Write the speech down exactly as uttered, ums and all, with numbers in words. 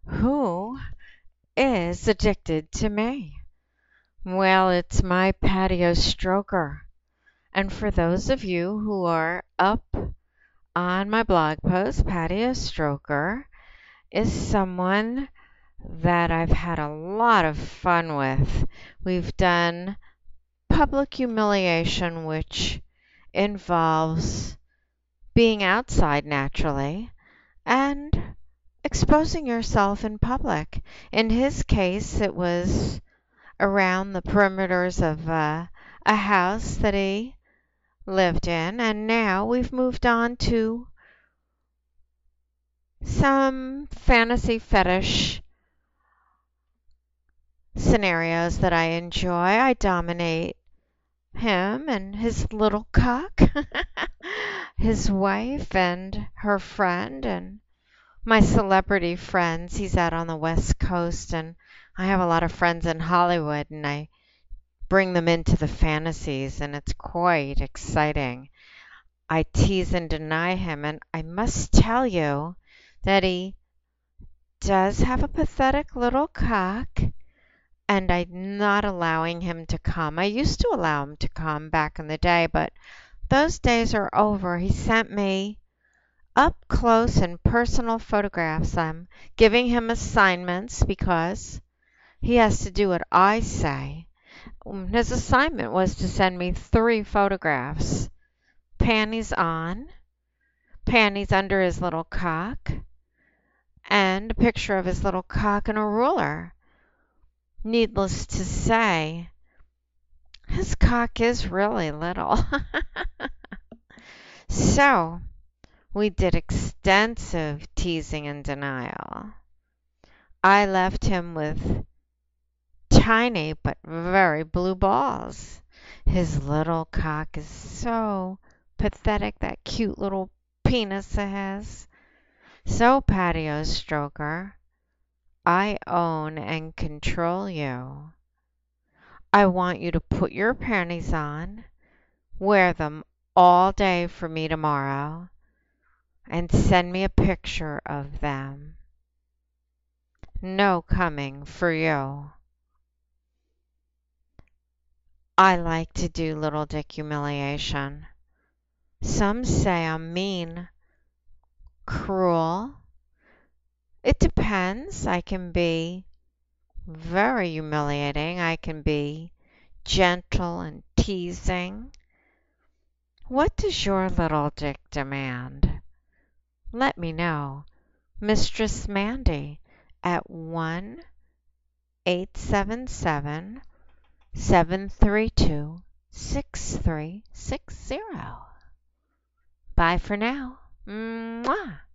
Who is addicted to me? Well, it's my patio stroker. And for those of you who are up on my blog post, Patio Stroker is someone that I've had a lot of fun with. We've done public humiliation, which involves being outside naturally and exposing yourself in public. In his case, it was around the perimeters of uh, a house that he lived in, and now we've moved on to some fantasy fetish scenarios that I enjoy. I dominate him and his little cock, his wife and her friend, and my celebrity friends. He's out on the West Coast, and I have a lot of friends in Hollywood, and I bring them into the fantasies, and it's quite exciting. I tease and deny him, and I must tell you that he does have a pathetic little cock, and I'm not allowing him to come. I used to allow him to come back in the day, but those days are over. He sent me up close and personal photographs. I'm giving him assignments because he has to do what I say. His assignment was to send me three photographs. Panties on, panties under his little cock, and a picture of his little cock and a ruler. Needless to say, his cock is really little. So, we did extensive teasing and denial. I left him with tiny but very blue balls. His little cock is so pathetic, that cute little penis it has. So, Patio Stroker, I own and control you. I want you to put your panties on, wear them all day for me tomorrow, and send me a picture of them. No coming for you. I like to do little dick humiliation. Some say I'm mean, cruel. It depends. I can be very humiliating. I can be gentle and teasing. What does your little dick demand? Let me know. Mistress Mandy at one eight seven seven, seven three two, six three six zero. Bye for now. Mwah.